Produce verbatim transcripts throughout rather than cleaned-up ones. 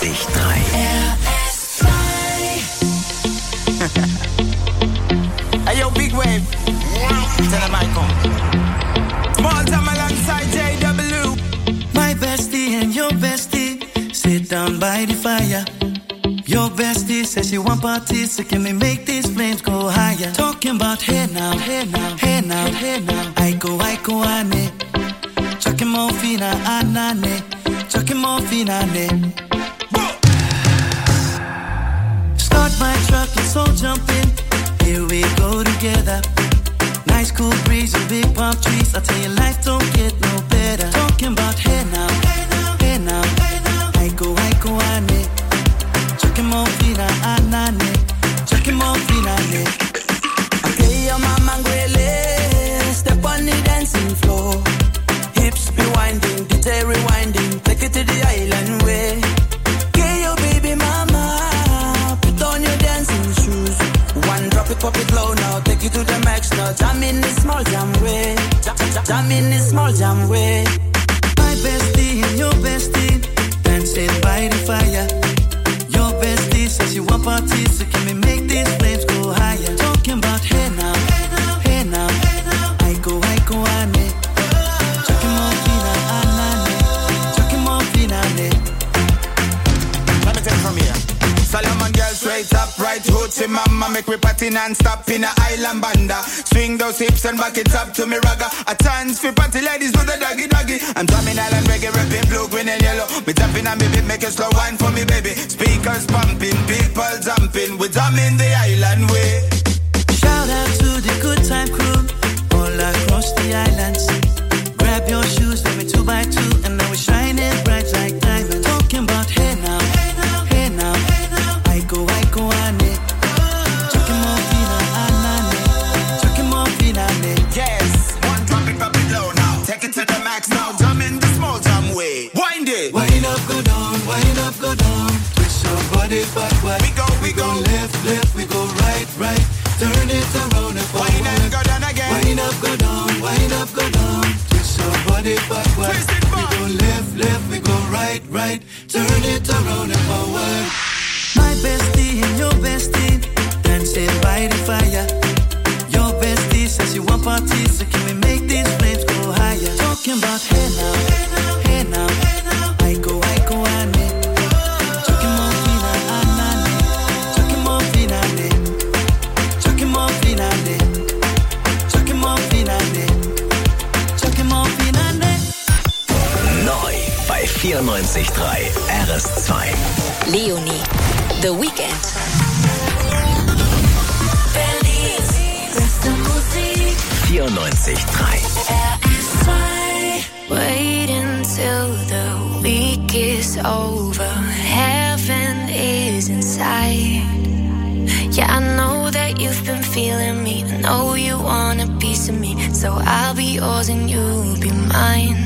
vierundneunzig Komma drei. R S zwei. Hey yo, big wave. Tell them I come. Small time alongside J W. My bestie and your bestie sit down by the fire. Your bestie says she want parties, so can we make these flames go higher? Talking about hey now, hey now, hey now, hey now. I go, I go, ane. Chucking more fina, anane. Chucking more fina, ane. Start my truck, let's all jump in. Here we go together. Nice cool breeze and big palm trees. I tell you, life don't get no better. Talking about hey now, hey now, hey now, hey now. I go, I go, ane. Chucking more fina, anane. Chucking more fina, ane. Okay, your mama ngwele. Step on the dancing floor. Hips be winding, D J rewinding. Take it to the island way. Okay, your baby mama. Put on your dancing shoes. One drop it, pop it low now. Take it to the max now. Jam in this small jam way. Jam, jam, jam in this small jam way. My bestie and your bestie dancing by the fire. Your bestie says you want parties, so can we make these flames go higher? Talking about hey now, hey now, hey now, hey now. I go, I go, ane. Chucking more fina, anane. Chucking more fina, ane. Let me take it from here. Solomon girl straight up, right hoochie mama. Make me party non-stop in a island banda. Swing those hips and back it up to me ragga. A chance for party ladies with a doggy doggy. I'm drumming island reggae, rapping blue, green and yellow. Me tapping on me beat, make a slow wine for me baby. Speakers pumping, people jumping. We drumming the island way. Shout out to the good time crew all across the islands. Grab your shoes, let me two by two, and now we're shining bright like diamonds. Talking about hey now, hey now, hey now, hey now. I go, I go, ane. Chucking more fina, anane. Chucking more fina, ane. Yes, one drop it, pop it low now. Take it to the max now. Jump in the small jam way. Wind it. Wind up, go down, wind up, go down. Twist your body backward. We go, we go. Left, left, we go right, right. Turn it around and forward. Wind up, go down again. Wind up, go down, wind up, go down. Twist your body backward. Twist it back. We go left, left, we go right, right. Turn it around and forward. My bestie and your bestie dancing by the fire. Your bestie says you want parties, so can we make these flames go higher? Talking about hey now, hey now, hey now, hey now. I go, I go, ane. Chucking more fina, anane. Chucking more fina, ane. Chucking more fina, ane. Chucking more fina, ane. Chucking more fina, ane. Neu bei vierundneunzig Komma drei R S zwei. Leonie, The Weeknd. Berlins beste Musik. vierundneunzig Komma drei. R S zwei. Wait until the week is over. Heaven is inside. Yeah, I know that you've been feeling me. I know you want a piece of me. So I'll be yours and you'll be mine.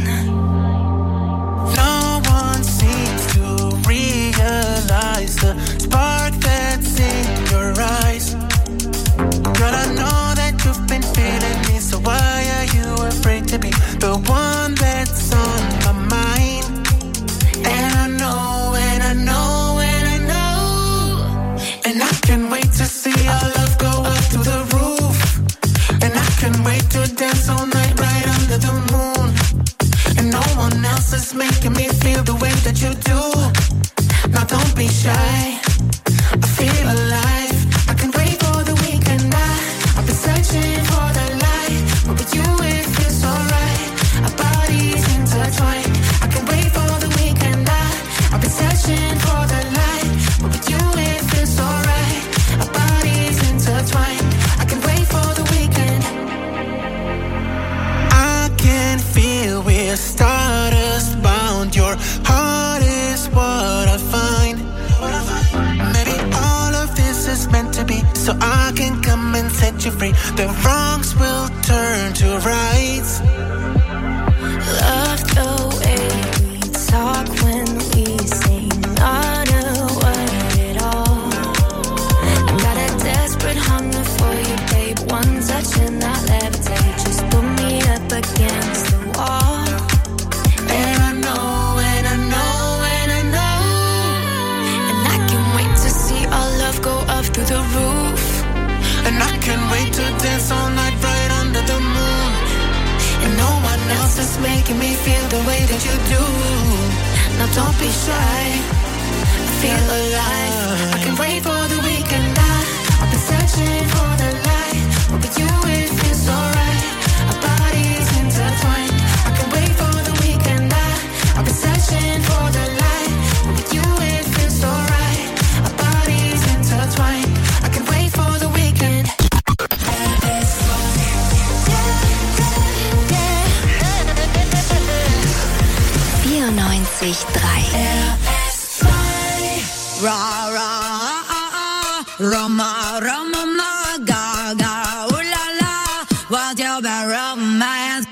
No one seems to realize the spark that's in your eyes. Girl, I know that you've been feeling me, so why are you afraid to be the one that's on my mind? And I know, and I know, and I know, and I can't wait to see our love go up to the roof. And I can't wait to dance all night right under the moon. And no one else is making me feel the way that you do. Now don't be shy, I feel alive. I can't wait for the weekend. I, I've been searching for the light, but with you it feels alright. Our bodies intertwined. I can't wait for the weekend. I, I've been searching for the light, but with you it feels alright. Our bodies intertwined. I can't wait for the weekend. I can feel we're stardust bound. Your heart is what I find. Maybe all of this is meant to be, so I can come and set you free. The wrongs will turn to rights. Love the way we talk when we sing. Not a word at all. I got a desperate hunger for you, babe. One touch and I'll levitate. Just put me up against the wall. And I know, and I know, and I know, making me feel the way that you do. Now don't be shy, I feel alive. I can wait for the weekend. I, I've been searching for the light, but with you it feels alright. Our bodies intertwined. I can wait for the weekend. I, I've been searching for the light, but with you it feels alright. Our bodies intertwined. I can wait for the weekend. vierundneunzig Komma drei R S zwei. Ra ra Roma Roma Gaga ooh la la, what's your bad romance?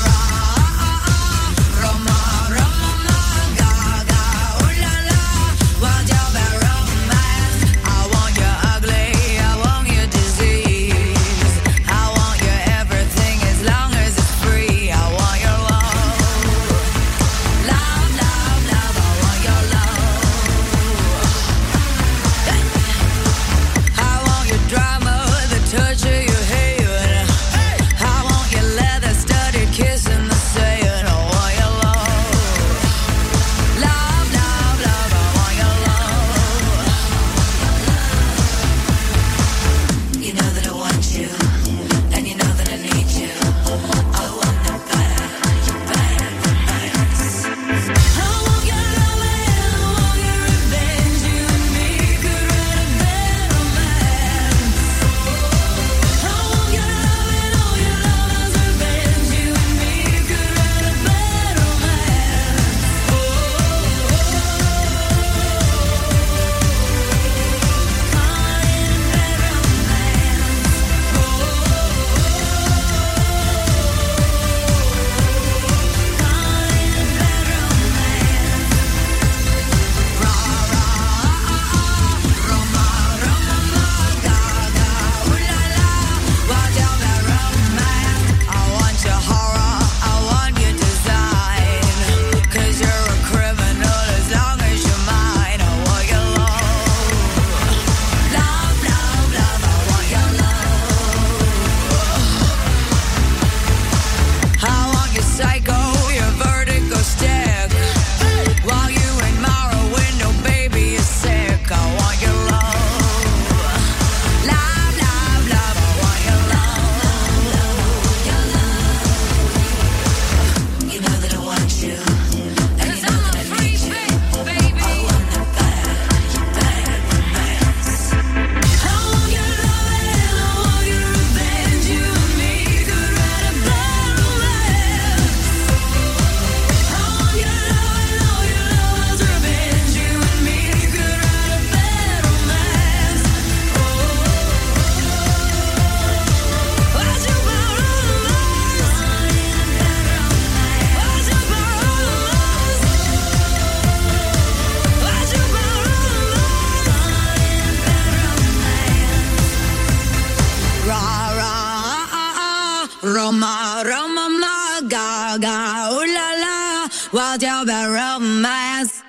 Roma, Roma, ma, Gaga, ooh la la, what's your bad romance?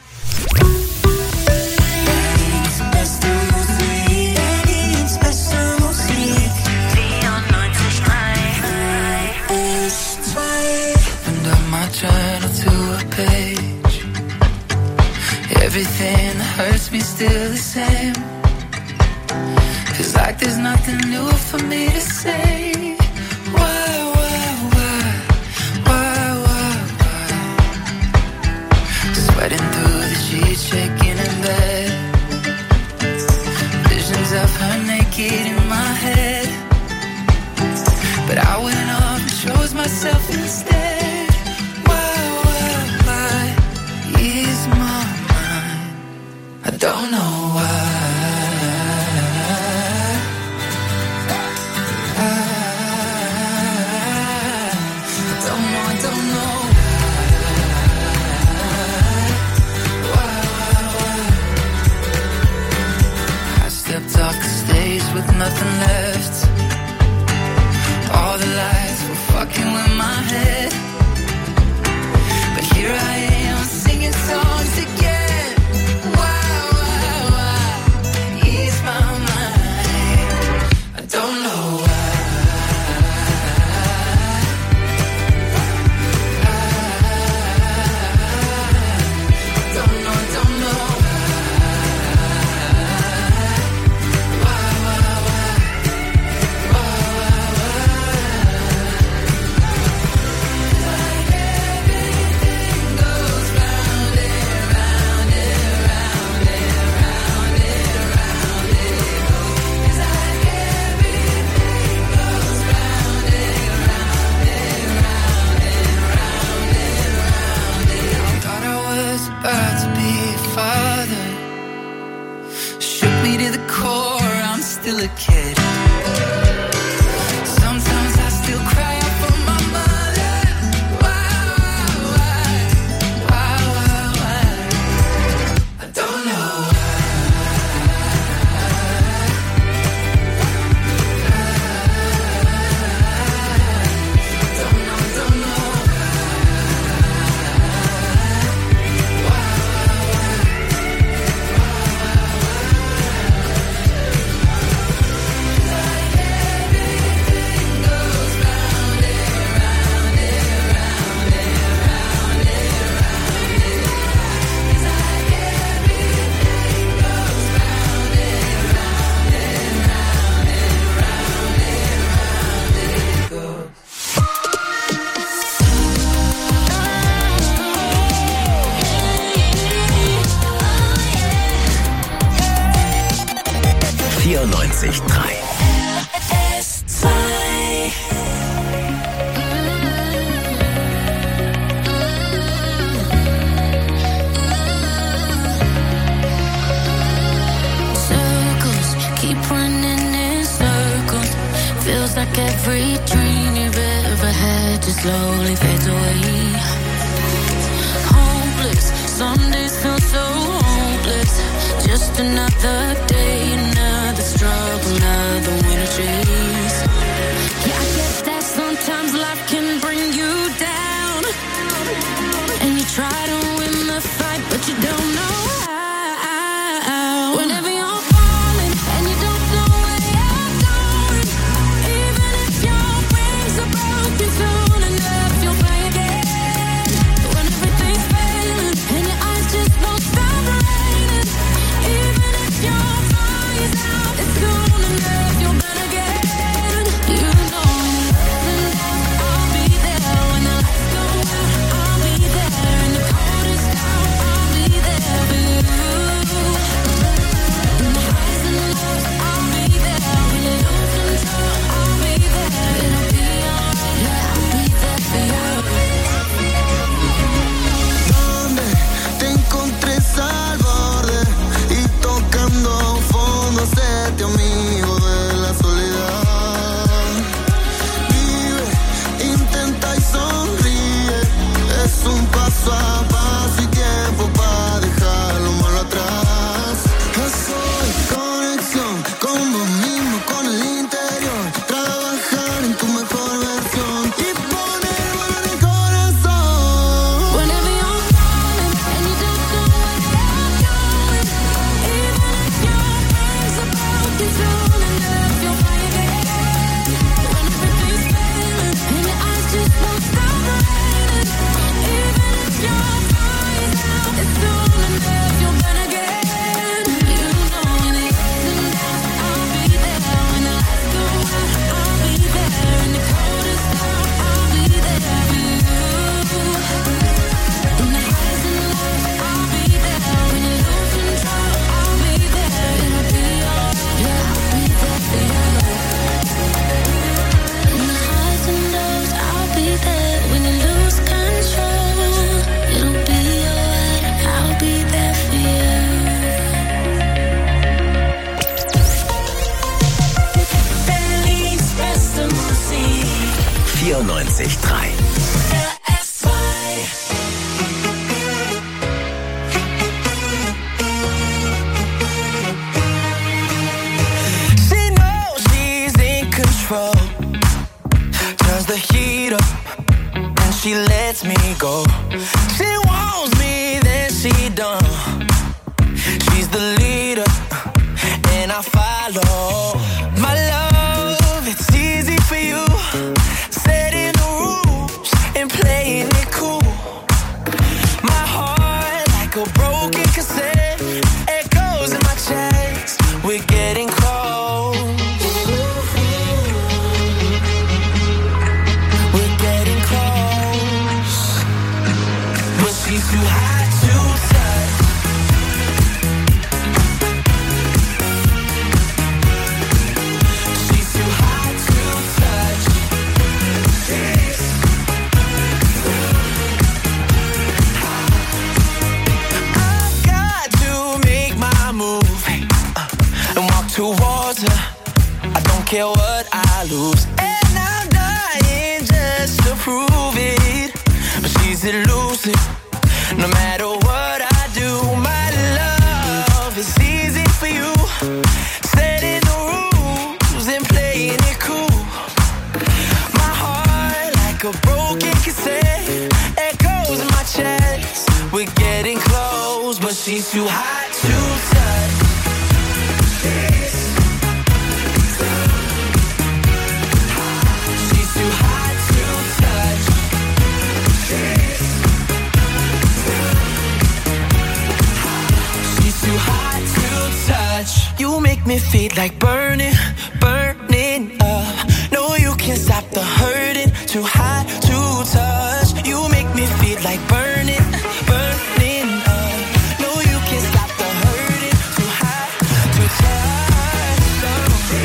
Channel to a page. Everything that hurts me still the same. Feels like there's nothing new for me to say. Why, why, why, why, why, why? Sweating through the sheets, shaking in bed. Visions of her naked in my head. But I went off and chose myself instead. Is my mind, I don't know why. I, I don't know, I don't know why. Why, why, why? I stepped off the stage with nothing left. All the lights were fucking with my head. But here I am singing songs again. Why, why, why? Ease my mind. I don't know why. I, vierundneunzig Komma drei. R S zwei. Circles keep running in circles. Feels like every dream you've ever had just slowly fades away. Hopeless, some days feel so hopeless. Just another day, another struggle, another winter chase. Yeah, I get that sometimes life can bring you down, and you try to win the fight, but you don't know how. Whenever you're falling and you don't know where you're going, even if your wings are broken, soon enough you'll fly again. When everything's failing and your eyes just won't stop raining, even if your fire's out, it's soon enough you'll burn again. You know when the ups and downs, I'll be there. When the lights go out, I'll be there. In the coldest hour, I'll be there for you. In the highs and the lows, I'll be there. When you lose control, I'll be there. It'll be alright, yeah, I'll be there for you. Donde te encontré al borde y tocando fondo, séte amigo de la soledad. Vive, intenta y sonríe, es un paso a paso y tiempo para dejar lo malo atrás. Soy conexión con vos mismo, con el interior, trabajar en tu mejor versión y poner valor en el corazón. Whenever you're falling and you don't know where you're going, even if your wings are broken, soon enough you'll fly again. When everything's failing and your eyes just won't stop raining, even if your fire's out, it's soon enough you'll burn again. You know when the ups and downs, I'll be there. When the lights go out, I'll be there. In the coldest hour, I'll be there for you. In the highs and the lows, I'll be there. When you lose control, I'll be there. It'll be alright, yeah, I'll be there for you. In the highs and lows, I'll be there. When you lose control, it'll be alright, I'll be there for you. Berlins beste Musik. vierundneunzig Komma drei. R S zwei. She knows she's in control, turns the heat up, and she lets me go. She wants me, then she don't. She's the leader, and I follow. My love, it's easy for you, setting the rules and playing it cool. My heart like a broken cassette, echoes in my chest. We're getting close. We're getting close, but she's too hot to touch. She's too hot to touch. I've got to make my move uh, and walk towards her. I don't care what I lose, and I'm dying just to prove it. But she's elusive, no matter what I do. My love is easy for you, setting the rules and playing it cool. My heart like a broken cassette, echoes in my chest. We're getting close, but she's too hot to touch. She's too hot to touch. She's too hot to touch. You make me feel like burning, burning up. No, you can't stop the hurting. Too hot to touch. You make me feel like burning, burning up. No, you can't stop the hurting. Too hot to touch. Oh.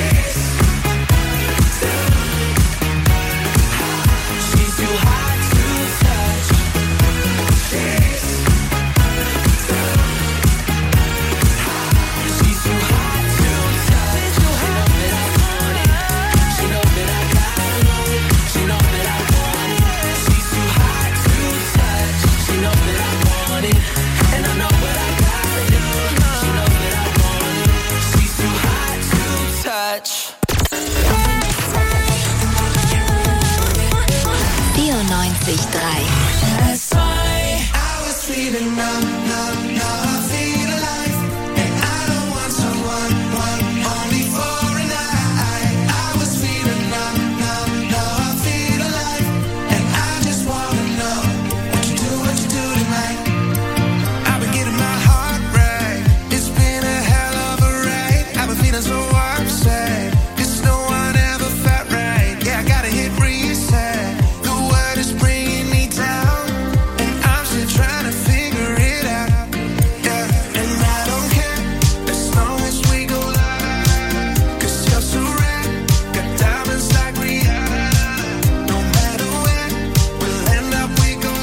vierundneunzig Komma drei. S zwei. I was feeling numb, numb, now I feel alive. And I don't want someone, one, only for a night. I was feeling numb, numb, now I feel alive. And I just wanna know what you do, what you do tonight. I've been getting my heart right. It's been a hell of a ride. I've been feeling so upset. Cause no one ever felt right. Yeah, I gotta hit reset. The world is bringing me down. Trying to figure it out, yeah. And I don't care as long as we go loud. Cause you're so rare, got diamonds like Rihanna. No matter where we'll end up, we go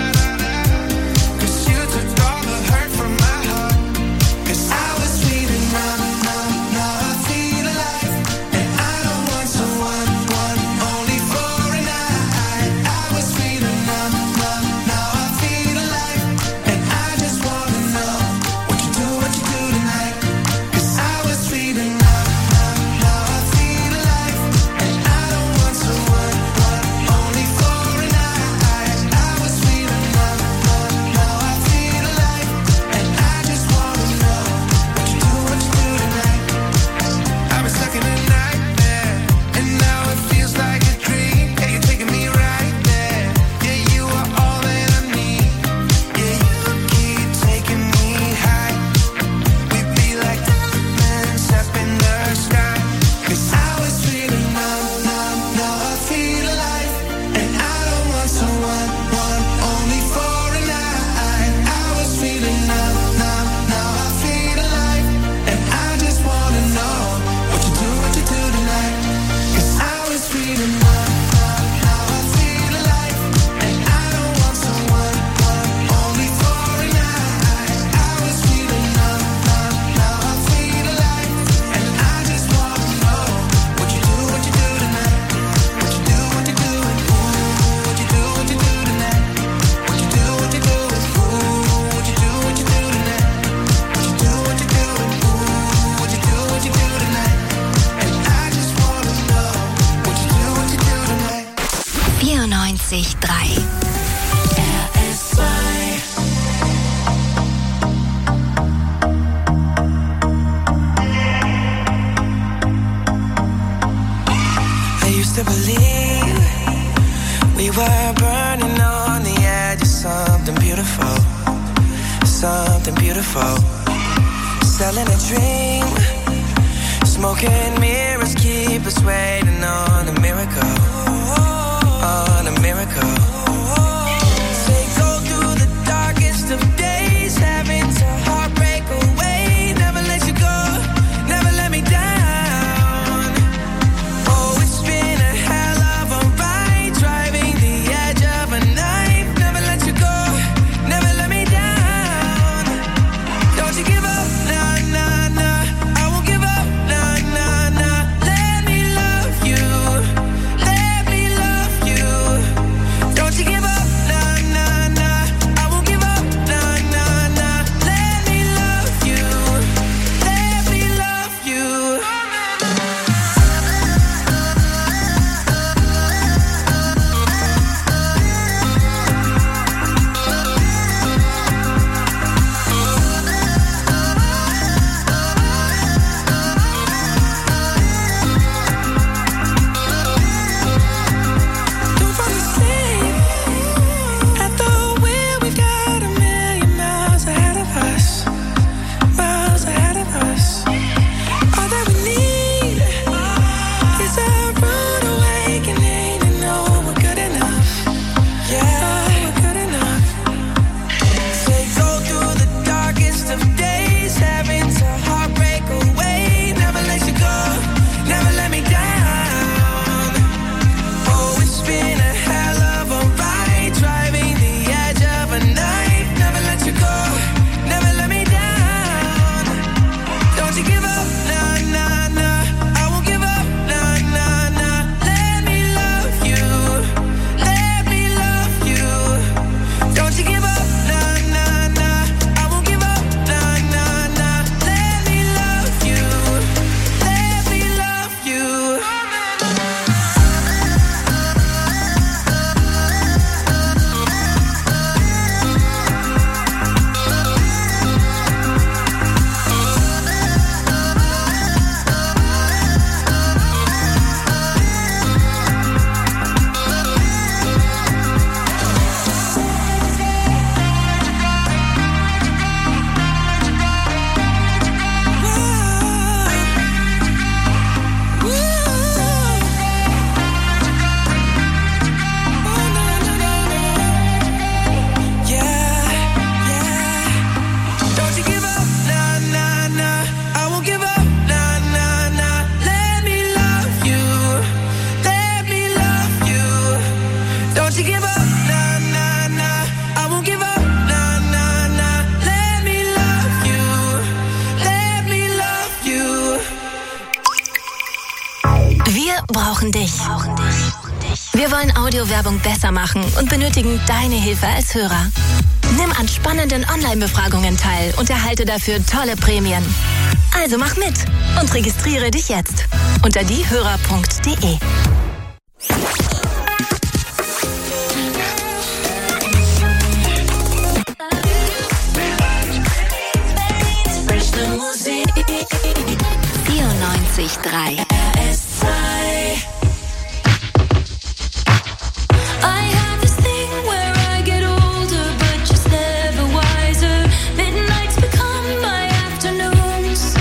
loud. Cause you took all the hurt from my heart. Cause I was feeling numb, numb, now I feel alive. And I don't want someone, one, only for a night. I was feeling numb, numb, now I feel alive. And I just wanna know what you do, what you do tonight. Cause I was feeling numb, numb, now I feel alive. And I don't want someone, one, only for a night. I was feeling numb, numb, now I feel alive. And I just wanna know what you do, what you do tonight. I've been stuck in a nightmare, and now it feels like a dream. Yeah, you're taking me right there. Yeah, you are all that I need. Yeah, you keep taking me high. We be like diamonds up in the sky. Cause I was feeling numb, numb, now I feel alive. And I don't want someone, one, only for a night. I was feeling numb, numb, now I feel alive. And I just wanna know what you do, what you do tonight. Cause I was feeling numb, numb, now I feel alive. And I don't want someone, one, only for a night. I was feeling numb, numb, now I feel alive. And I just wanna know what you do, what you do tonight. What you do, what you do, and ooh, what you do, what you do tonight. What you do, what you do, and ooh, what you do, what you do tonight. What you do, what you do, and ooh, what you do, what you do tonight. And I just wanna know what you do, what you do tonight. vierundneunzig Komma drei. R S zwei. I used to believe we were burning on the edge of something beautiful, something beautiful. Selling a dream, smoking mirrors keep us waiting on a miracle, on a miracle. Say go through the darkest of days, having to heartbreak away. Never let you go, never let me down. Oh, it's been a hell of a ride, driving the edge of a knife. Never let you go, never let me down. Don't you give up, nah, nah, nah. I won't give up, nah, nah, nah. Let me love you, let me love you. brauchen dich. Wir wollen Audiowerbung besser machen und benötigen deine Hilfe als Hörer. Nimm an spannenden Online-Befragungen teil und erhalte dafür tolle Prämien. Also mach mit und registriere dich jetzt unter diehörer punkt de. vierundneunzig Komma drei R S zwei. I have this thing where I get older, but just never wiser. Midnights become my afternoons.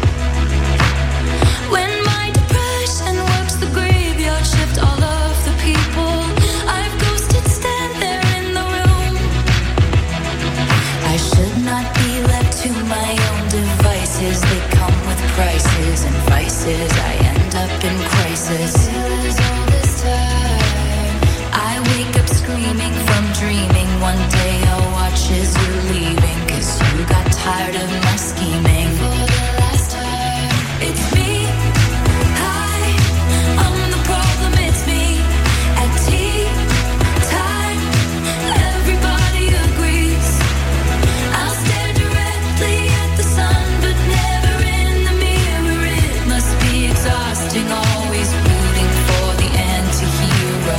When my depression works the graveyard shift, all of the people I've ghosted stand there in the room. I should not be left to my own devices. They come with prices and vices. I end up in crisis. All this time I wake up screaming from dreaming. One day I'll watch as you're leaving, 'cause you got tired of my scheming. For the last time, it's me. Hi, I'm the problem, it's me. At tea time, everybody agrees. I'll stare directly at the sun, but never in the mirror. It must be exhausting, always rooting for the anti-hero.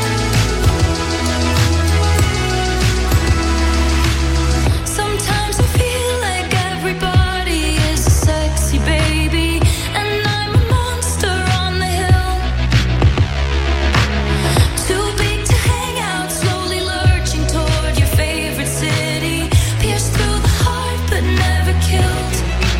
Sometimes I feel like everybody is a sexy baby, and I'm a monster on the hill. Too big to hang out, slowly lurching toward your favorite city. Pierced through the heart, but never killed.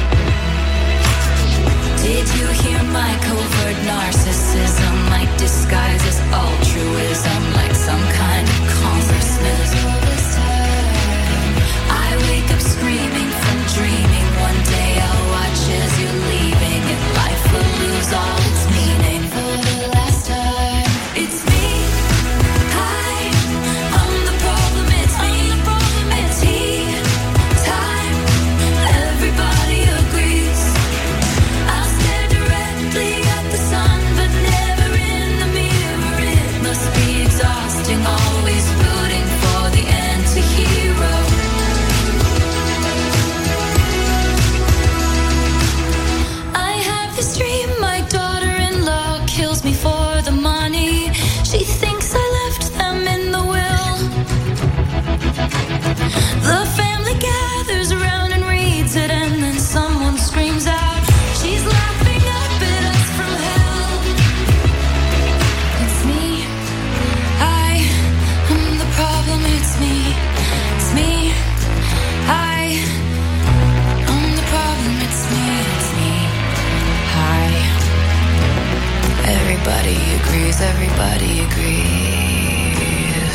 Did you hear my covert narcissism? Like disguise as altruism, like some kind of congressman. All this time I wake up screaming from dreaming. One day I'll watch as you're leaving, and life will lose all its meaning. For the last time, it's me. Hi, I'm the problem, it's me. At tea time, everybody agrees. I'll stare directly at the sun, but never in the mirror. It must be exhausting, always rooting for the anti-hero. I have this dream, my daughter-in-law kills me for the money. She thinks I left them in the will. The family gathers around and reads it, and then someone screams out, she's laughing up at us from hell. It's me. I am the problem, it's me. It's me. I am the problem, it's me. It's me. Hi. Everybody agrees, everybody agrees.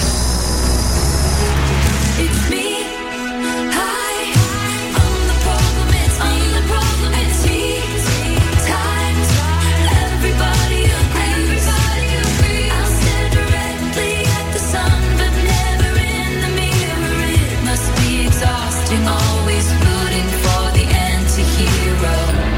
It's me. Hi. I'm the problem, it's me. I'm the problem, it's me. Times, everybody agrees. Everybody agrees. I'll stare directly at the sun, but never in the mirror. It must be exhausting, always rooting for the anti-hero.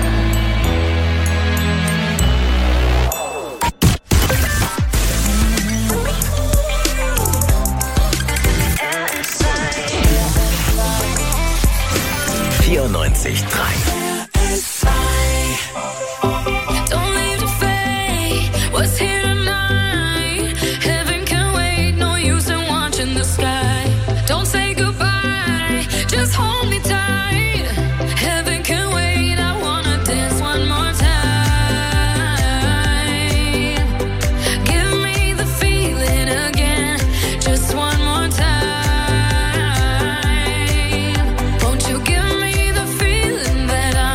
vierundneunzig Komma drei. Don't leave to fade what's here tonight. Heaven can wait, no use in watching the sky. Don't say goodbye, just hold me tight. Heaven can wait, I wanna dance one more time. Give me the feeling again, just one more time. Won't you give me the feeling that I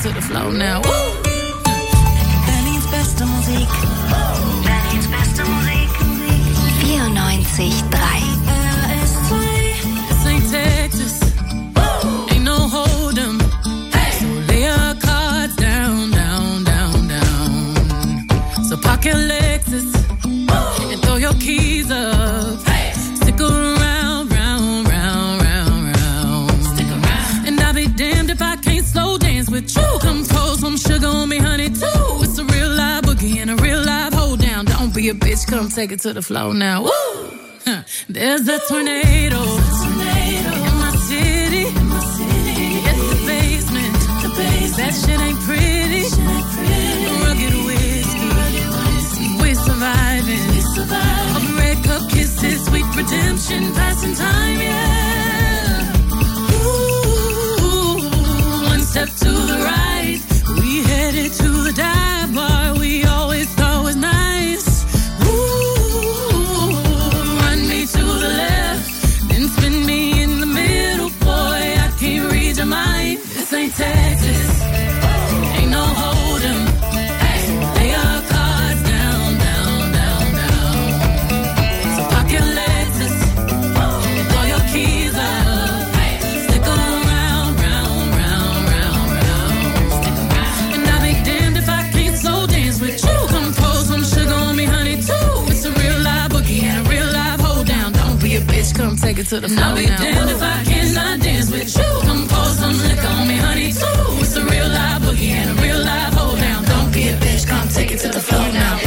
to the floor now. Woo! Berlins beste Musik. Berlins beste Musik. vierundneunzig drei. R S zwei. This ain't Texas. Ain't no hold'em. So lay your cards down, down, down, down. So park your Lexus and throw your keys up. Stick around, round, round, round, round. Stick around. And I'll be damned if I can't slow dance with you. Come pour some sugar on me, honey, too. It's a real live boogie and a real live hold down. Don't be a bitch, come take it to the floor now. Woo! Huh. There's a tornado. In my city. It's the basement. That shit ain't pretty. Rugged whiskey. We're surviving. All the red cup kisses, sweet redemption, passing time, yeah. Ooh, one step to the right. We headed to the dive bar we always thought was nice. Ooh, run me to the left, then spin me in the middle, boy. I can't read your mind. This ain't Texas, ain't no hold'em. Lay your cards down, down, down, down. So park your Lexus and throw your keys up. Stick around, round, round, round, round. And I'll be damned if I can't slow dance with you. Come pour some sugar on me, honey, too. It's a real live boogie and a real live hold down. Don't be a bitch, come take it to the floor now. I'll be damned if I cannot dance with you. Come pour some liquor on me, honey, too. It's a real live boogie and a real live hold down. Don't be a bitch, come take it to the floor now.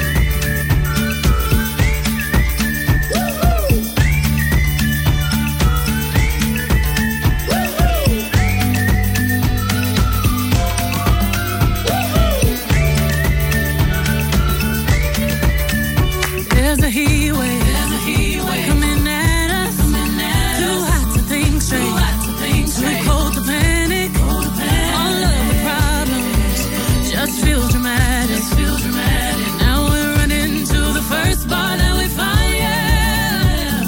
There's a heat wave, there's a heat wave coming at us. Coming at Too us. hot to think straight, Too, hot to think straight. Too cold to panic. Cold to panic. All of the problems just feel dramatic. Just feel dramatic. Now we're running to the first bar that we find. Yeah.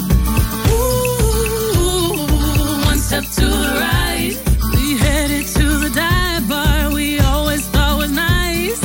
Ooh, one step to the right. We headed to the dive bar we always thought was nice.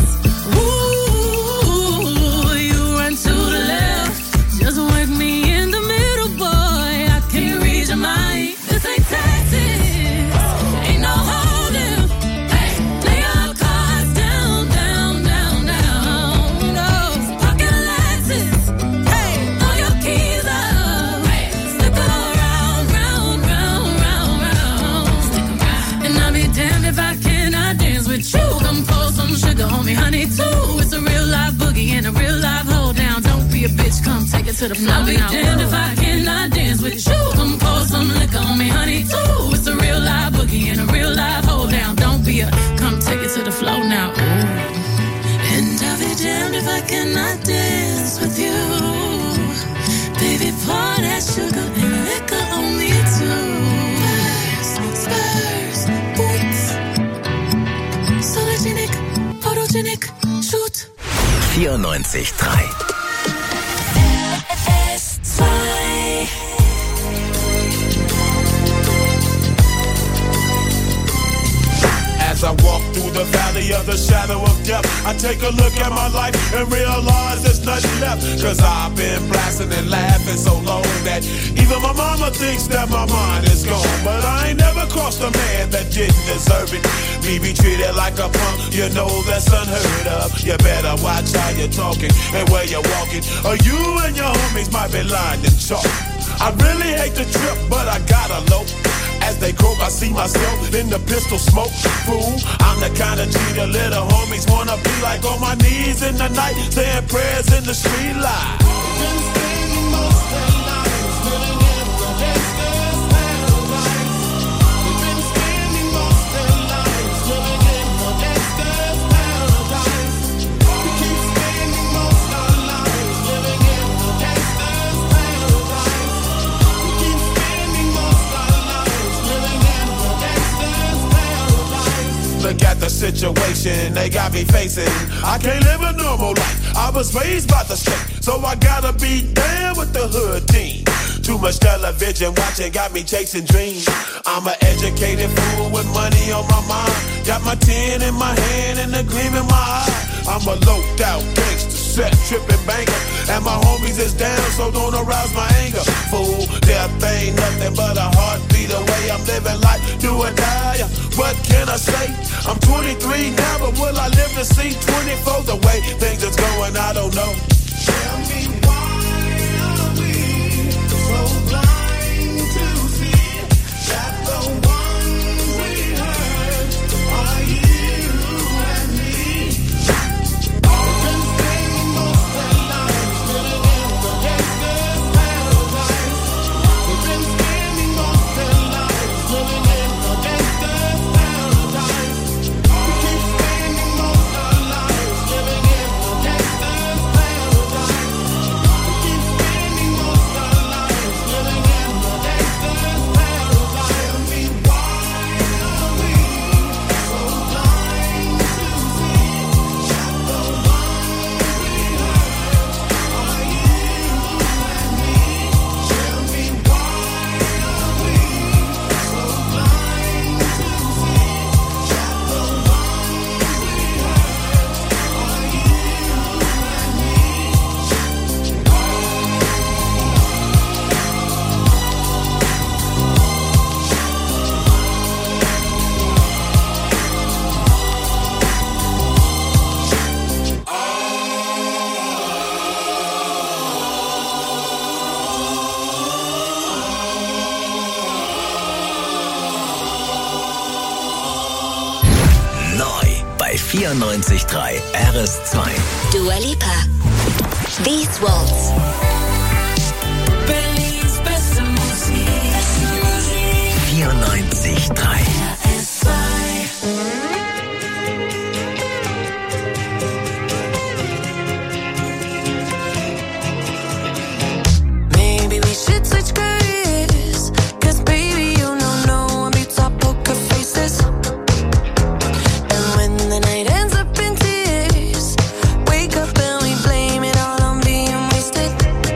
Ooh, you run to the left. Just work me in the middle, boy. I can't read your mind. This ain't Texas. Ain't no hold'em. Lay your cards down, down, down, down. No, pocket Lexus. Hey, throw your keys up. Stick around, round, round, round, round. Stick around. And I'll be damned if I cannot dance with you. Come pour some sugar on me, honey, too. It's a real live boogie and a real live hold down. Don't be a bitch, come take it to the floor. I'll be damned if I cannot dance with you. Come pour some liquor on me, honey, too. It's a real live boogie and a real live hold down. Don't be a, come take it to the floor now. Ooh. And I'll be damned if I cannot dance with you. Baby, pour that sugar and liquor on me too. Spurs, spurs, boots. Sologenic, photogenic, shoot. vierundneunzig drei. R S zwei. As I walk through the valley of the shadow of death, I take a look at my life and realize there's nothing left. Cause I've been blasting and laughing so long that even my mama thinks that my mind is gone. But I ain't never crossed a man that didn't deserve it. Me be treated like a punk, you know that's unheard of. You better watch how you're talking and where you're walking, or you and your homies might be lying in chalk. I really hate the trip, but I gotta low. As they croak, I see myself in the pistol smoke. Fool, I'm the kind of G the little homies wanna be like, on my knees in the night, saying prayers in the street light. Been spending most of their lives living in the gangster's paradise. We've been spending most of their lives living in the gangster's paradise. We keep spending most of our lives living in the gangster's paradise. We keep spending most of our lives living in the gangster's paradise. Look at the situation they got me facing. I can't live a normal life. I was raised by the state, so I gotta be down with the hood team. Too much television watching got me chasing dreams. I'm an educated fool with money on my mind. Got my tin in my hand and a gleam in my eye. I'm a loped out gangster, set tripping banker. And my homies is down, so don't arouse my anger. Fool, death ain't nothing but a heartbeat away. I'm living life, do or die. What can I say? I'm twenty-three now, but will I live to see twenty-four? The way things is going, I don't know. Tell me why are we so blind to see that the ones we hurt are you and me? We've been spending most of our lives living in the gangster's paradise. We've been spending most of our lives living in the gangster's paradise. We keep spending most of our lives living in the gangster's paradise. We keep spending most of our lives living in the gangster's paradise. Tell me why are we so blind to see that the ones we hurt are you and me? Tell me why are we so blind to see that the ones we hurt are you and me? Neu bei vierundneunzig Komma drei R S zwei. Dua Lipa. These Walls. Berlins beste Musik. vierundneunzig Komma drei. R S zwei. Maybe we should switch careers. Cause baby, you know no one beats our poker faces. And when the night ends up in tears, wake up and we blame it all on being wasted.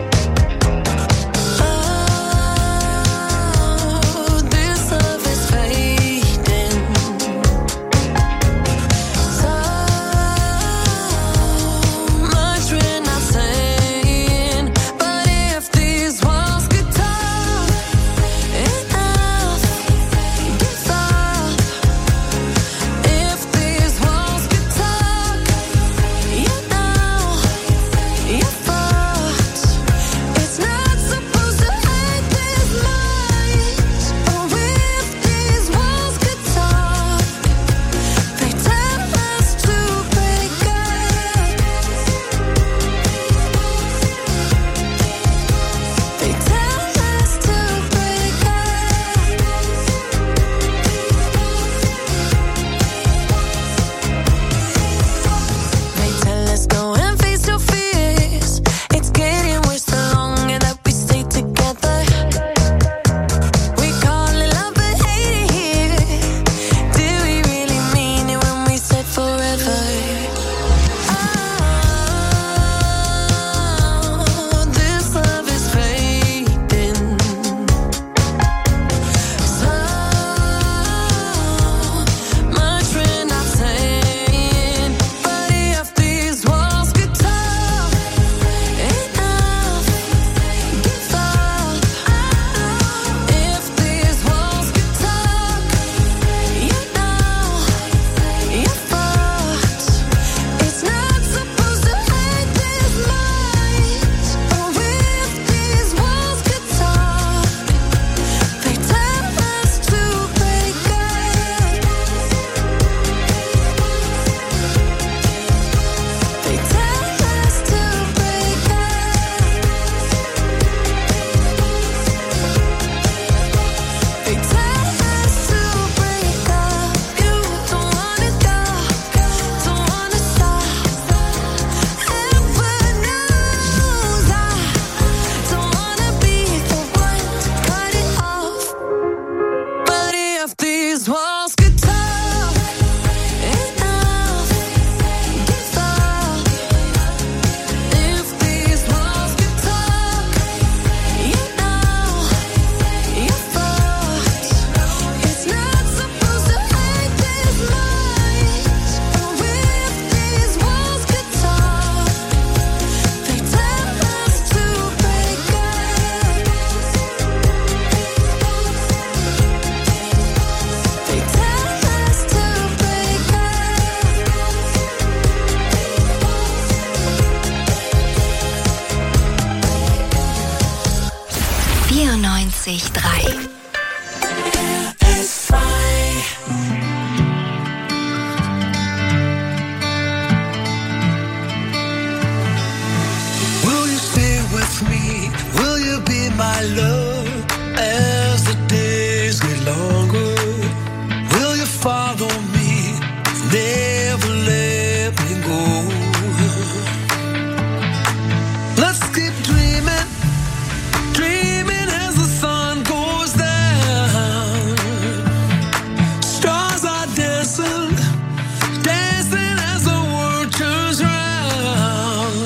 vierundneunzig Komma drei. Will you stay with me? Will you be my love as the days get longer? Will you follow me? Never let me go. Let's keep dreaming, dreaming as the sun goes down. Stars are dancing, dancing as the world turns round.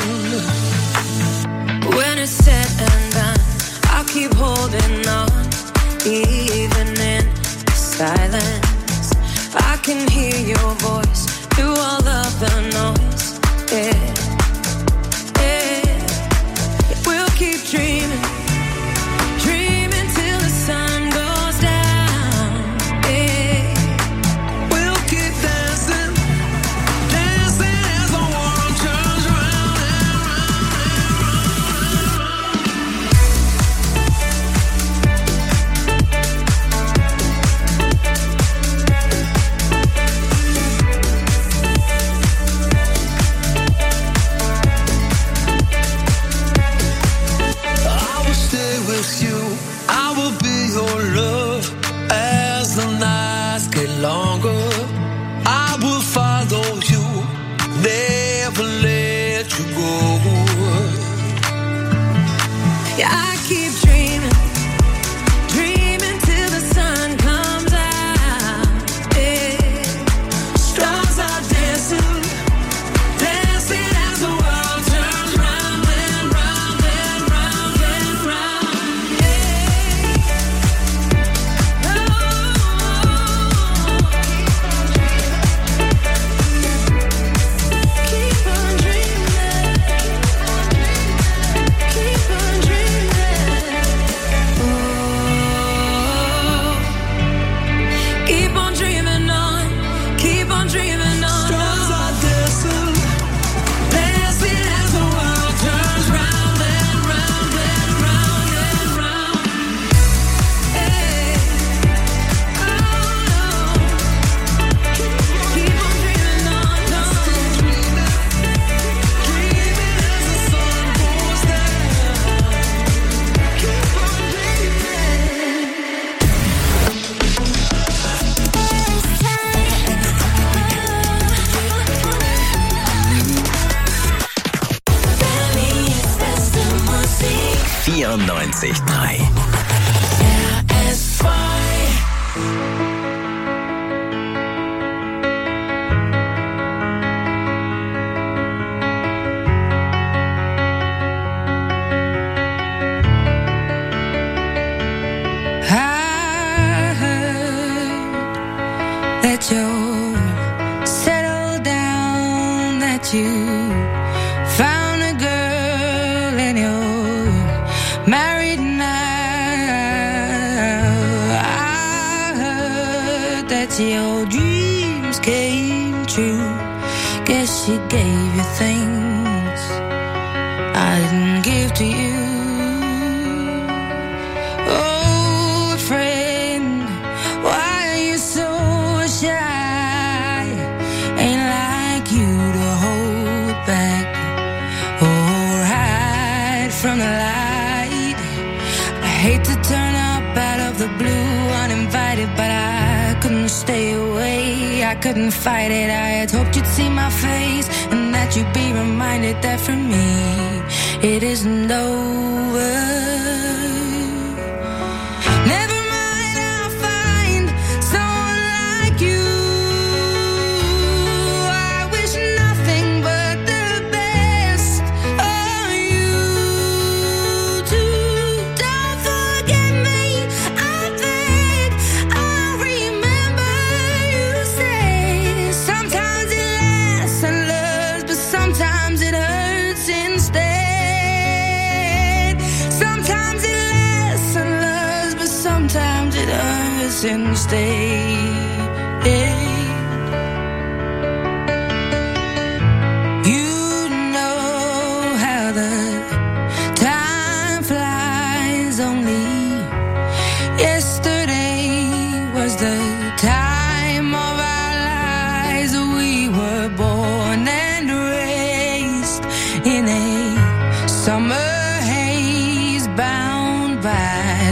When it's said and done, I'll keep holding on, even in silence. I can hear your voice through all of the noise. Yeah, yeah. We'll keep dreaming, dreaming till the sun goes down. Yeah. We'll keep dancing, dancing as the world turns round and I will stay with you. I will be your love as the nights get longer. I will follow you, never let you go. Yeah, I keep dreaming, dreaming till the sun comes out. Yeah. Stars are dancing, dancing as the world turns round and round and round and round. Yeah. Keep on dreaming, keep on dreaming. Oh, keep on dreaming on, keep on dreaming on. Stars are dancing, Dancing as the world turns round and round and round and round. Hey. Oh, keep on dreaming on, no. dreaming as the sun goes down. Keep on dreaming. vierundneunzig Komma drei. I heard that you're settled down, that you found a girl and you're married now. I heard that your dreams came true. Guess she gave you things I didn't give to you. Oh, friend, why are you so shy? Ain't like you to hold back or hide from the light. I hate to turn up out of the blue uninvited, but I couldn't stay away. I couldn't fight it. I had hoped you'd see my face and that you'd be reminded that for me it isn't over. Never mind, I'll find someone like you. I wish nothing but the best of you too. Don't forget me, I think I remember you say sometimes it lasts and loves, but sometimes it hurts instead. Sometimes it lasts and loves, but sometimes it hurts instead. You know how the time flies, only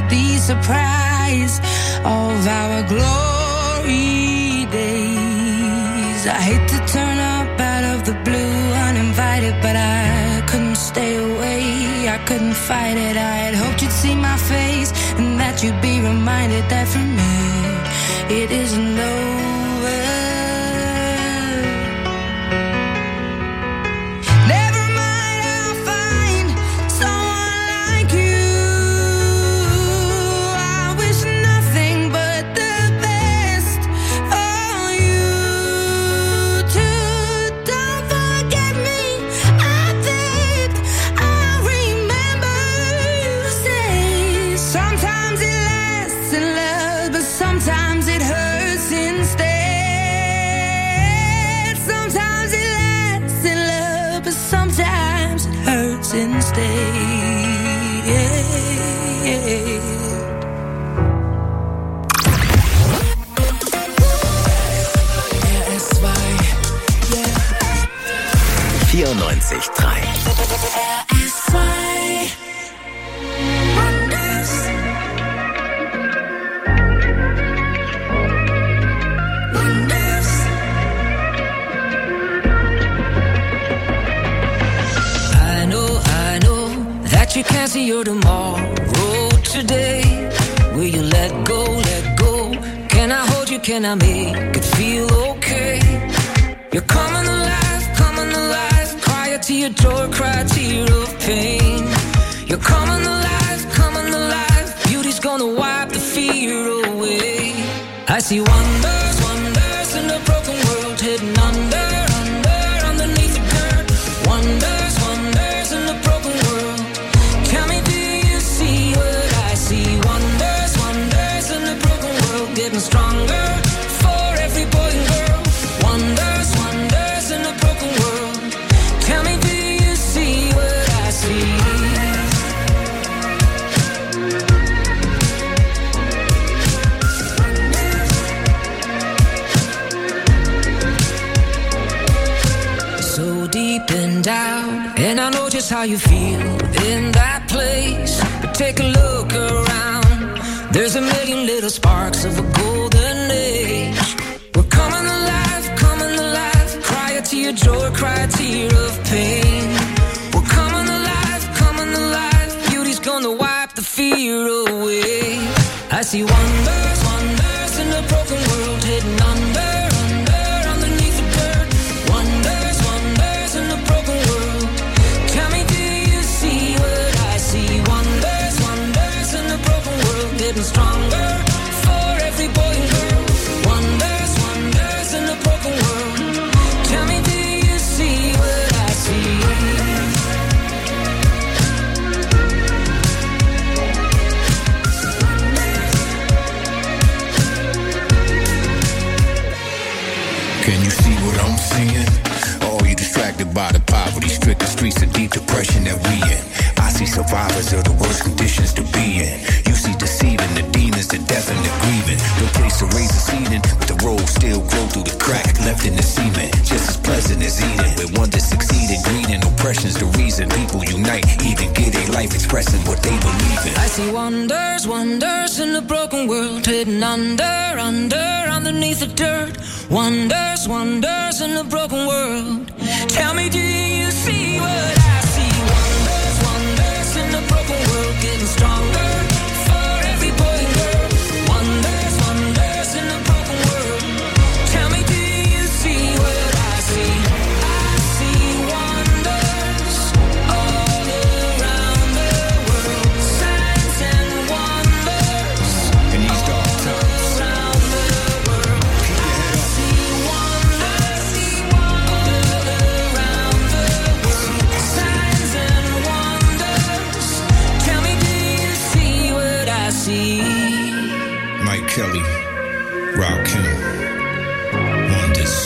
be surprised of our glory days. I hate to turn up out of the blue uninvited, but I couldn't stay away, I couldn't fight it. I had hoped you'd see my face and that you'd be reminded that for me it isn't over. vierundneunzig Komma drei R S zwei. I know, I know that you can't see your tomorrow today. Will you let go, let go? Can I hold you, can I make it feel okay? You're coming alive, coming alive. Cry a tear, joy, cry a tear of pain. You're coming alive, coming alive. Beauty's gonna wipe the fear away. I see wonders, wonders in a broken world, hidden under, under, underneath the dirt. Wonders, wonders in a broken world. Tell me, do you see what I see? Wonders, wonders in a broken world, getting stronger for every boy and girl. Wonders, wonders in a broken world. Tell me, do you see what I see? So deep and down, and I know just how you feel in that place. But take a look around. There's a million little sparks of a golden age. We're coming alive, coming alive. Cry a tear, joy, cry a tear of pain. We're coming alive, coming alive. Beauty's gonna wipe the fear away. I see wonders, wonders in a broken world, hidden under, under, underneath the dirt. Wonders, wonders in a broken world. Tell me, do you see what I see? Wonders, wonders in a broken world, getting stronger for every boy and girl. Wonders, wonders in a broken world. Tell me, do you see what I see? Can you see what I'm seeing? Oh, you distracted by the poverty, stricken streets of deep depression that we in. I see survivors of the worst conditions to be in. You see deceiving the demons, the death and the grieving. No place to raise a seeding, but the road still grow through the crack left in the cement. Just as pleasant as eating. Where wonders succeed in greed and oppression's the reason people unite, even get a life expressing what they believe in. I see wonders, wonders in a broken world, hidden under, under, underneath the dirt. Wonders, wonders in a broken world. Tell me, do you see what I see? Wonders, wonders in a broken world, getting stronger for every boy and girl. Wonders, wonders in a broken world. Tell me, do you see what I see? I see wonders all around the world. Signs and wonders In these dark times, around the world. I see wonders all around the world. Signs and wonders. Tell me, do you see what I see? Mike Kelly, Rob Kim, Wonders.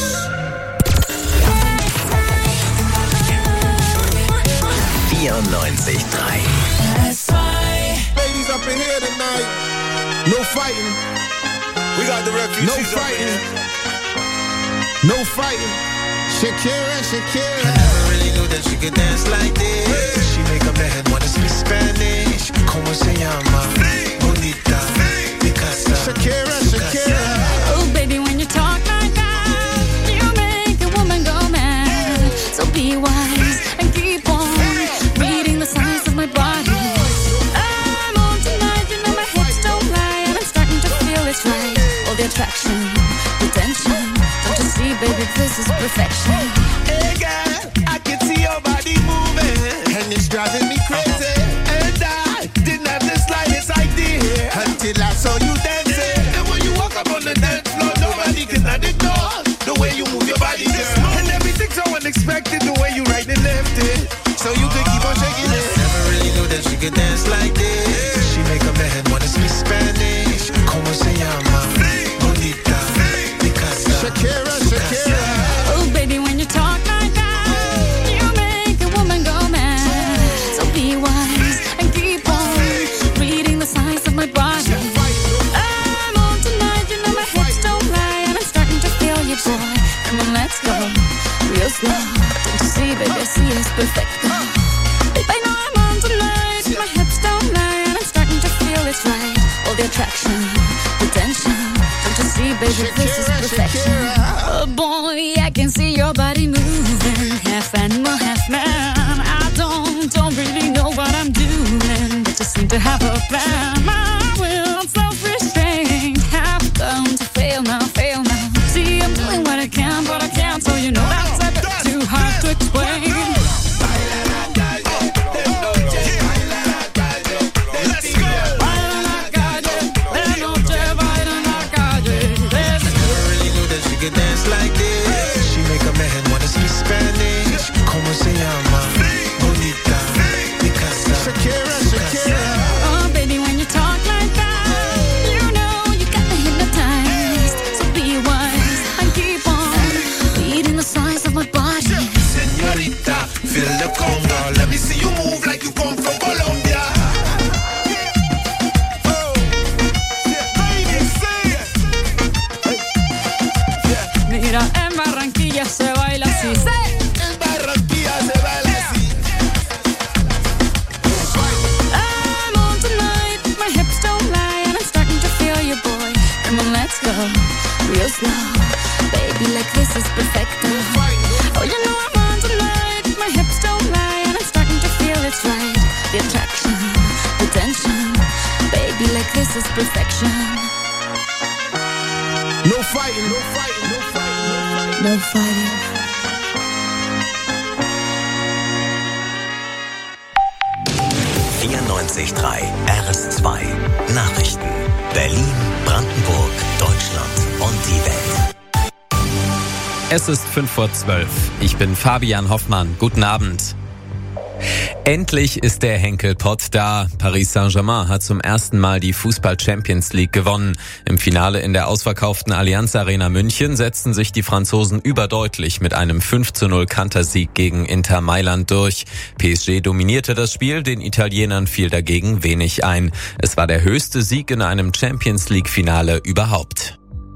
vierundneunzig Komma drei R S zwei. Ladies up in here tonight. No fighting. We got the refugees no fighting. No fighting. Shakira, Shakira. I never really knew that she could dance like this. She make up her head wanna speak Spanish. Como se llama? attraction, the tension. Don't you see, baby, this is perfection. Hey girl, I can see your body moving, and it's driving me crazy. And I didn't have the slightest idea until I saw you dancing. And when you walk up on the dance floor, nobody can ignore the way you move your body, girl. And everything's so unexpected, the way you right and left it, so you could keep on shaking it. Never really knew that she could dance like this. She make a man wanna speak Spanish. Como se llama? Bonita. Picasa. Shakira, Shakira. Oh, baby, when you talk like that, you make a woman go mad. So be wise and keep on reading the signs of my body. I'm on tonight, you know my hips don't lie, and I'm starting to feel you, boy. Come on, let's go real slow. Don't you see, baby, I see it's perfect. Babe, I know I'm on tonight, my hips don't lie, and I'm starting to feel it's right. All the attraction, the tension. Don't you see, baby, this is perfection. Oh boy, I can see your body moving, half animal, half man. I don't, don't really know what I'm doing, but just seem to have a plan. My will, self-restraint, have come to fail now, fail now. See, I'm doing what I can, but I can't, so you know that's a bit too hard to explain. Dance like this. She make a man wanna speak Spanish. Como se llama? Bonita. Picasa. Shakira, Shakira. Oh, baby, when you talk like that, you know you got me hypnotized. So be wise and keep on reading the signs of my body. Señorita, feel the conga. Let me see you move like you come from Colombia. Mira, en Barranquilla se baila así. En Barranquilla se baila así. I'm on tonight, my hips don't lie, and I'm starting to feel you, boy. Come on, let's go real slow. Baby, like this is perfect. Oh, you know I'm on tonight, my hips don't lie, and I'm starting to feel it's right. The attraction, the tension. Baby, like this is perfection. No fighting, no fighting, no fighting, no fighting. vierundneunzig Komma drei R S zwei Nachrichten. Berlin, Brandenburg, Deutschland und die Welt. Es ist fünf vor zwölf. Ich bin Fabian Hoffmann. Guten Abend. Endlich ist der Henkelpott da. Paris Saint-Germain hat zum ersten Mal die Fußball-Champions League gewonnen. Im Finale in der ausverkauften Allianz Arena München setzten sich die Franzosen überdeutlich mit einem fünf zu null Kantersieg gegen Inter Mailand durch. P S G dominierte das Spiel, den Italienern fiel dagegen wenig ein. Es war der höchste Sieg in einem Champions League-Finale überhaupt.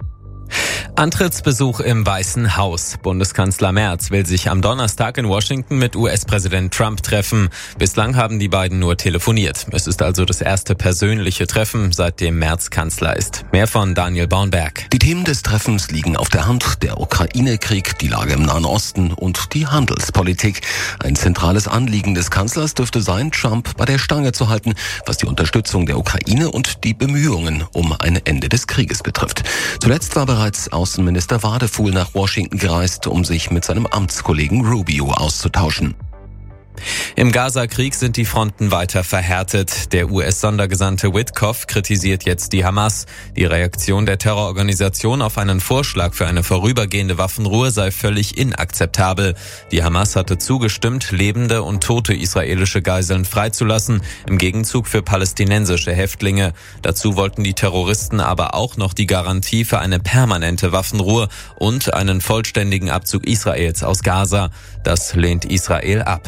Antrittsbesuch im Weißen Haus. Bundeskanzler Merz will sich am Donnerstag in Washington mit U S-Präsident Trump treffen. Bislang haben die beiden nur telefoniert. Es ist also das erste persönliche Treffen, seitdem Merz Kanzler ist. Mehr von Daniel Baunberg. Die Themen des Treffens liegen auf der Hand. Der Ukraine-Krieg, die Lage im Nahen Osten und die Handelspolitik. Ein zentrales Anliegen des Kanzlers dürfte sein, Trump bei der Stange zu halten, was die Unterstützung der Ukraine und die Bemühungen um ein Ende des Krieges betrifft. Zuletzt war bereits Außenminister Wadefuhl nach Washington gereist, um sich mit seinem Amtskollegen Rubio auszutauschen. Im Gaza-Krieg sind die Fronten weiter verhärtet. Der U S-Sondergesandte Witkoff kritisiert jetzt die Hamas. Die Reaktion der Terrororganisation auf einen Vorschlag für eine vorübergehende Waffenruhe sei völlig inakzeptabel. Die Hamas hatte zugestimmt, lebende und tote israelische Geiseln freizulassen, im Gegenzug für palästinensische Häftlinge. Dazu wollten die Terroristen aber auch noch die Garantie für eine permanente Waffenruhe und einen vollständigen Abzug Israels aus Gaza. Das lehnt Israel ab.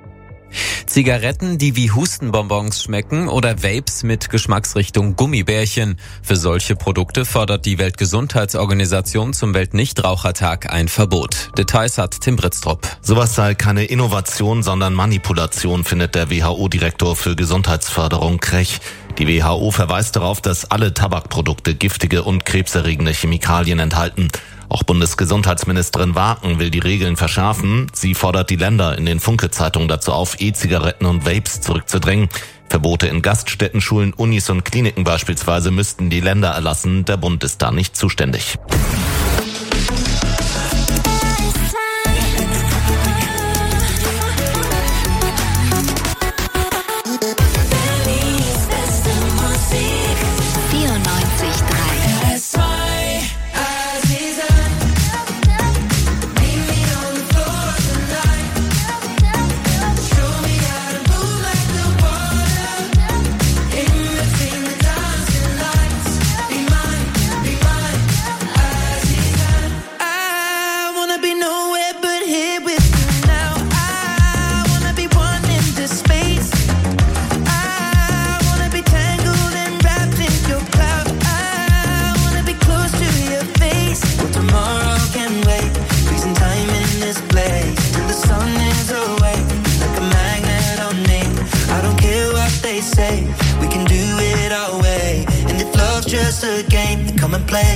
Zigaretten, die wie Hustenbonbons schmecken oder Vapes mit Geschmacksrichtung Gummibärchen. Für solche Produkte fordert die Weltgesundheitsorganisation zum Weltnichtrauchertag ein Verbot. Details hat Tim Britztrup. Sowas sei keine Innovation, sondern Manipulation, findet der W H O-Direktor für Gesundheitsförderung Krech. Die W H O verweist darauf, dass alle Tabakprodukte giftige und krebserregende Chemikalien enthalten. Auch Bundesgesundheitsministerin Waken will die Regeln verschärfen. Sie fordert die Länder in den Funke-Zeitungen dazu auf, E-Zigaretten und Vapes zurückzudrängen. Verbote in Gaststätten, Schulen, Unis und Kliniken beispielsweise müssten die Länder erlassen. Der Bund ist da nicht zuständig. Just a game, then come and play.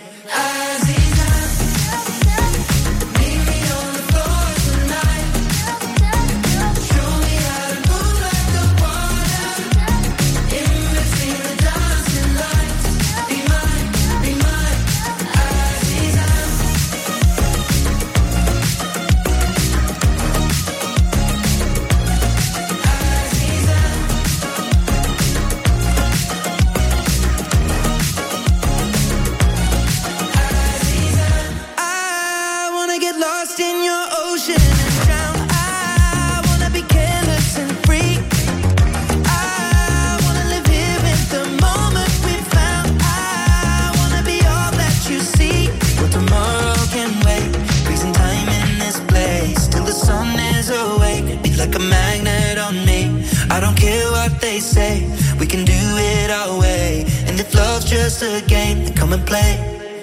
Say we can do it our way, and if love's just a game, then come and play.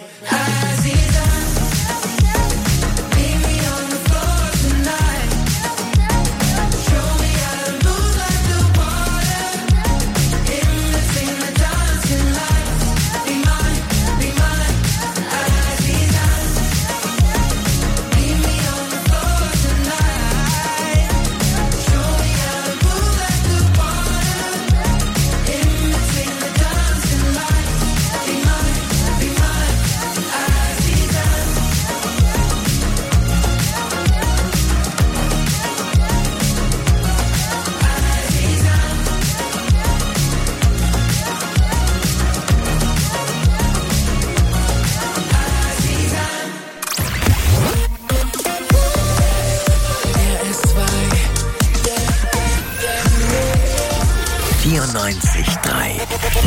vierundneunzig Komma drei.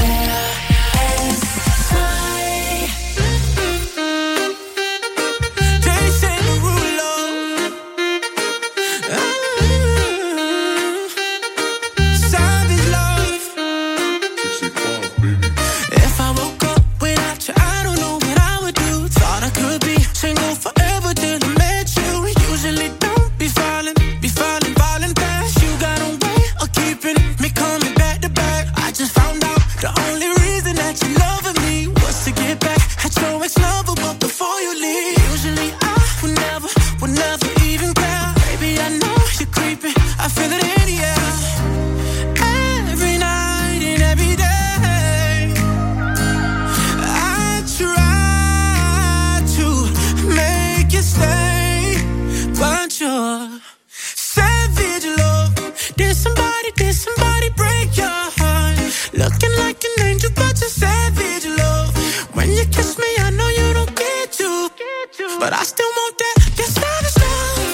But I still want that, that savage love.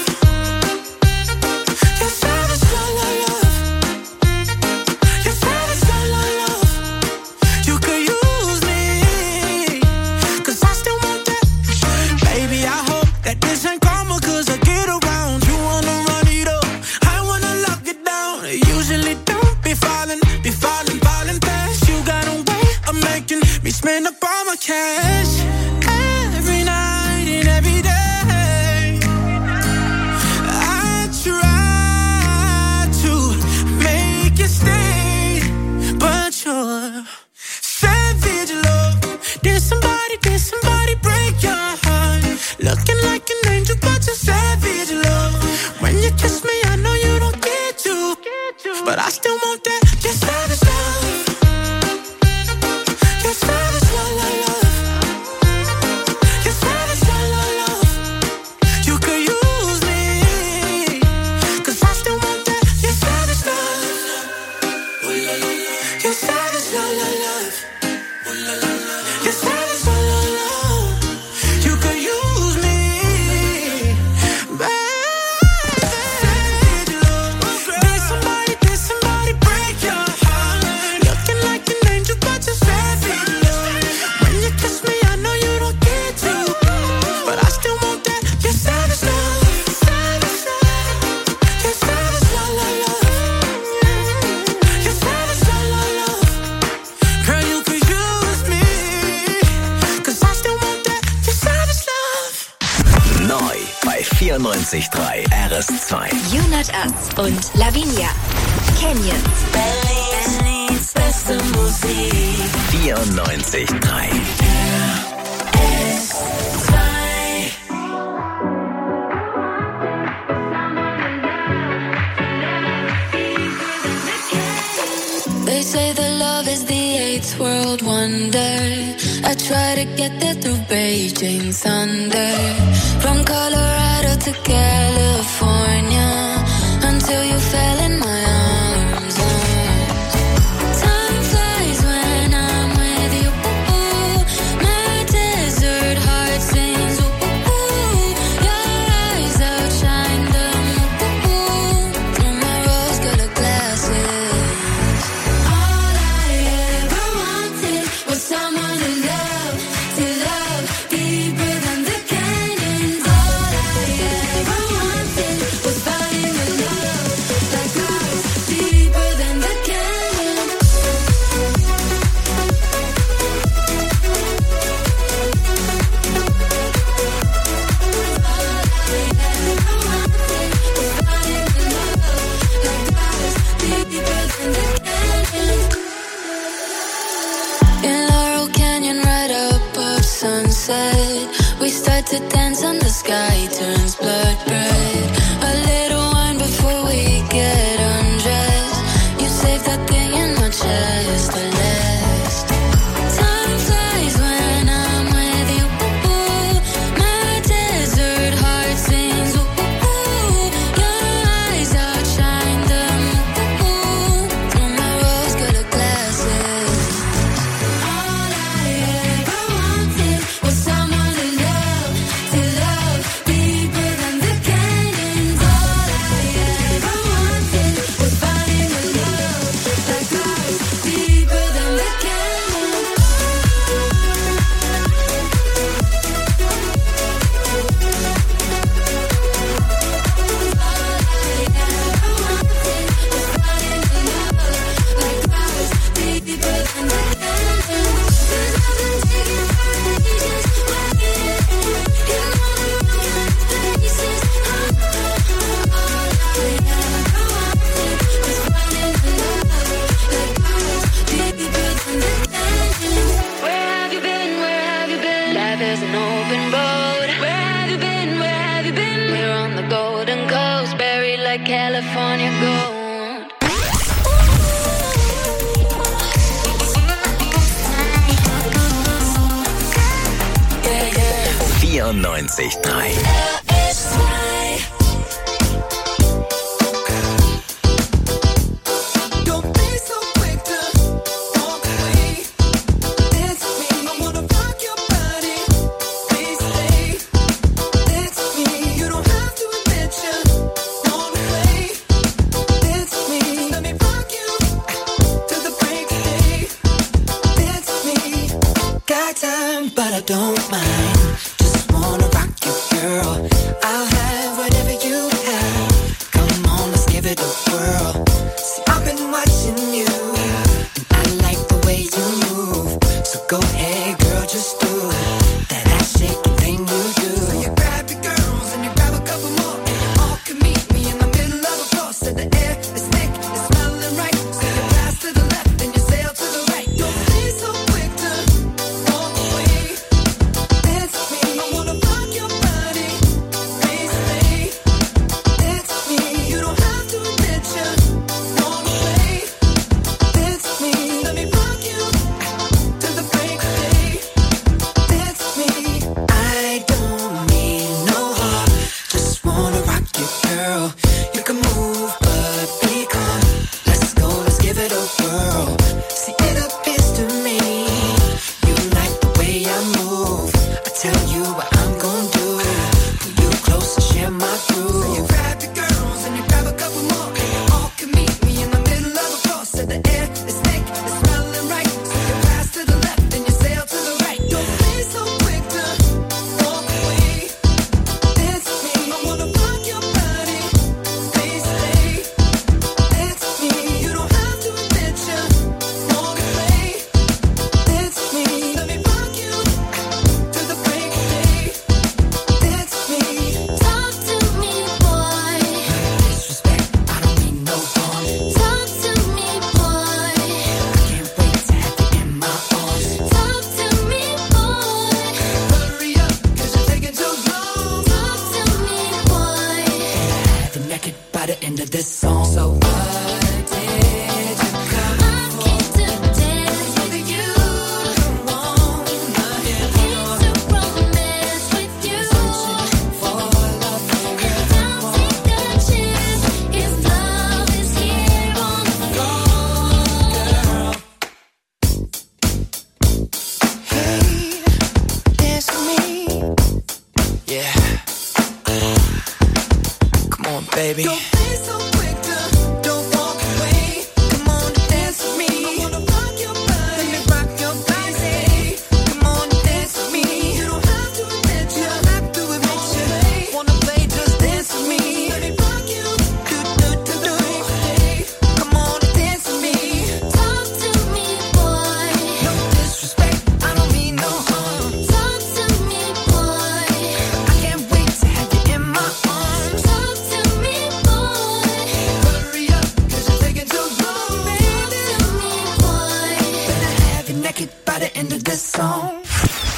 That savage love, love, love. That savage love, love, love. You could use me, cause I still want that. Baby, I hope that this ain't karma, cause I get around. You wanna run it up, I wanna lock it down. I usually don't be falling, be falling, falling fast. You got a way of making me spend up all my cash. Every night and every day I try to make you stay, but you're savage love. Did somebody, did somebody break your heart? Looking like an angel, but you're savage love. When you kiss me, I know you don't get to, but I still want that. Just vierundneunzig Komma drei R S zwei. Unit Us und Lavinia. Canyons. Berlins beste Musik. vierundneunzig Komma drei. R S zwei. They say that love is the eighth world wonder. I try to get there through Beijing thunder. From Colorado to California, until you fell in my arms. Time flies when I'm with you. My desert heart sings. Your eyes outshine them. Through my rose-colored glasses. All I ever wanted was someone to love, to love deeper than the canyons. All I ever wanted was falling in love, like clouds deeper than the canyons. In Laurel Canyon, right above sunset, we start to dance and the sky turns blood red. A little wine before we get undressed. You save that thing in my chest, the last. Time flies when I'm with you. My desert heart sings. Your eyes outshine them. Through my rose-colored glasses. All I ever wanted was someone to love, to love deeper than the canyons. All I ever wanted was falling in love, like clouds deeper than the canyons. Where have you been? Where have you been? Life is an open road. Where have you been? Where have you been? We're on the Golden Coast, buried like California gold. vierundneunzig Komma drei. R S zwei. Don't be so quick to walk away. Dance with me. I wanna rock your body. Please stay. Dance with me. You don't have to admit you wanna play. Dance with me. Let me rock you till the break of day. Dance with me. Got time, but I don't mind. Just wanna rock you, girl. I'll have whatever you have. Come on, let's give it a whirl. See, I've been watching you, and I like the way you move. So go ahead, girl, just do that ass shaking thing you do. So you grab your girls and you grab a couple more, and you all can meet me in the middle of the floor. So the air is thick, it's smelling right. So you pass to the left and you sail to the right. Don't be so quick to walk away. Dance with me. baby. Don't be so quick to, don't walk away. Come on, dance with me. I wanna rock your body, let me rock your body. Come on, dance with me. You don't have to admit you, don't have to admit you. Wanna play, just dance with me. Let me rock you, do do do do. Hey, come on, dance with me. Talk to me, boy. No disrespect, I don't mean no harm. Talk to me, boy. I can't wait to have you in my arms. Talk to me, boy. Hurry up, cause you're taking too long, baby. Talk to me, boy. Better have you naked by the end of this song.